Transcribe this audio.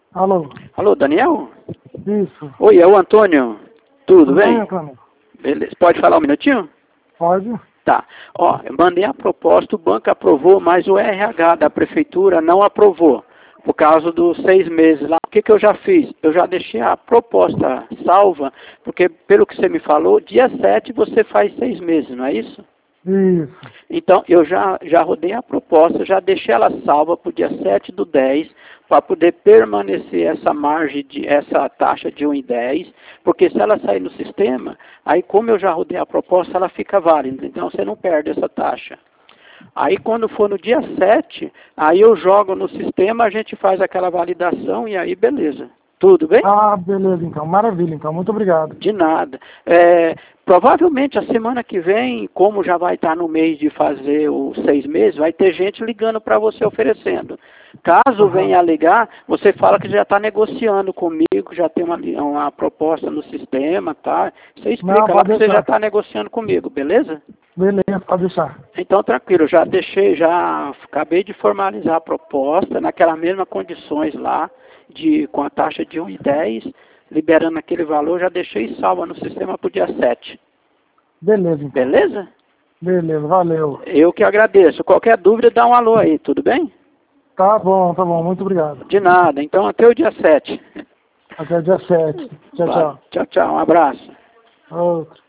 Alô? Alô, Daniel? Isso. Oi, é o Antônio. Tudo bem? Antônio? Beleza. Pode falar um minutinho? Pode? Tá. Ó, eu mandei a proposta, o banco aprovou, mas o RH da prefeitura não aprovou, por causa dos 6 meses lá. O que eu já fiz? Eu já deixei a proposta salva, porque pelo que você me falou, dia 7 você faz 6 meses, não é isso? Isso. Então, eu já rodei a proposta, já deixei ela salva para o dia 7/10, para poder permanecer essa margem, essa taxa de 1,10, porque se ela sair no sistema, aí como eu já rodei a proposta, ela fica válida, então você não perde essa taxa. Aí quando for no dia 7, aí eu jogo no sistema, a gente faz aquela validação e aí beleza. Tudo bem? Ah, beleza então. Maravilha então. Muito obrigado. De nada. Provavelmente a semana que vem, como já vai estar no mês de fazer os 6 meses, vai ter gente ligando para você oferecendo. Caso Aham. venha a ligar, você fala que já está negociando comigo, já tem uma proposta no sistema, tá? Você Não, explica lá pode que você já deixar. está negociando comigo, beleza? Beleza, pode deixar. Então, tranquilo, já acabei de formalizar a proposta, naquelas mesmas condições lá, com a taxa de 1,10, liberando aquele valor, já deixei salva no sistema para o dia 7. Beleza então. Beleza? Beleza, valeu. Eu que agradeço. Qualquer dúvida, dá um alô aí, tudo bem? Tá bom, tá bom. Muito obrigado. De nada. Então, até o dia 7. Até dia 7. Tchau, Vale. tchau. Tchau, tchau. Um abraço. Outro.